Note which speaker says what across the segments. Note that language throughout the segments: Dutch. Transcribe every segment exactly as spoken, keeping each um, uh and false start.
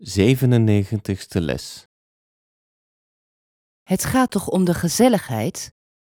Speaker 1: zevenennegentigste les.
Speaker 2: Het gaat toch om de gezelligheid?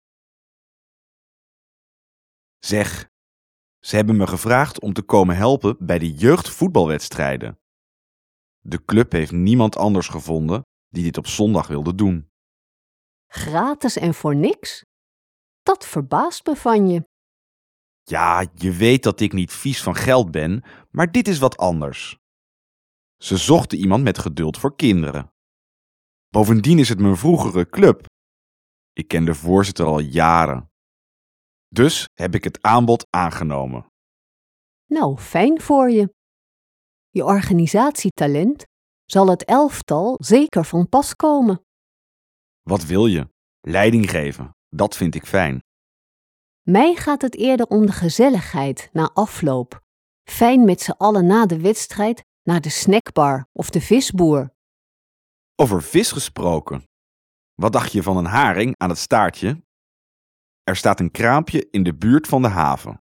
Speaker 3: Zeg, ze hebben me gevraagd om te komen helpen bij de jeugdvoetbalwedstrijden. De club heeft niemand anders gevonden die dit op zondag wilde doen.
Speaker 4: Gratis en voor niks? Dat verbaast me van je.
Speaker 3: Ja, je weet dat ik niet vies van geld ben, maar dit is wat anders. Ze zochten iemand met geduld voor kinderen. Bovendien is het mijn vroegere club. Ik ken de voorzitter al jaren. Dus heb ik het aanbod aangenomen.
Speaker 4: Nou, fijn voor je. Je organisatietalent zal het elftal zeker van pas komen.
Speaker 3: Wat wil je? Leiding geven, dat vind ik fijn.
Speaker 4: Mij gaat het eerder om de gezelligheid na afloop. Fijn met z'n allen na de wedstrijd naar de snackbar of de visboer.
Speaker 3: Over vis gesproken. Wat dacht je van een haring aan het staartje? Er staat een kraampje in de buurt van de haven.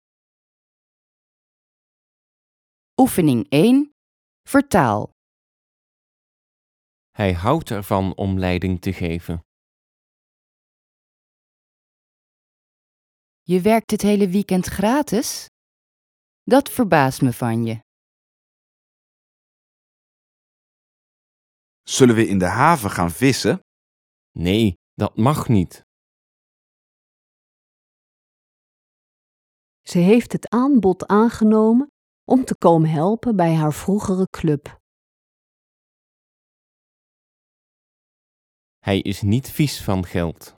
Speaker 2: Oefening één. Vertaal.
Speaker 1: Hij houdt ervan om leiding te geven.
Speaker 2: Je werkt het hele weekend gratis? Dat verbaast me van je.
Speaker 3: Zullen we in de haven gaan vissen?
Speaker 1: Nee, dat mag niet.
Speaker 4: Ze heeft het aanbod aangenomen om te komen helpen bij haar vroegere club.
Speaker 1: Hij is niet vies van geld.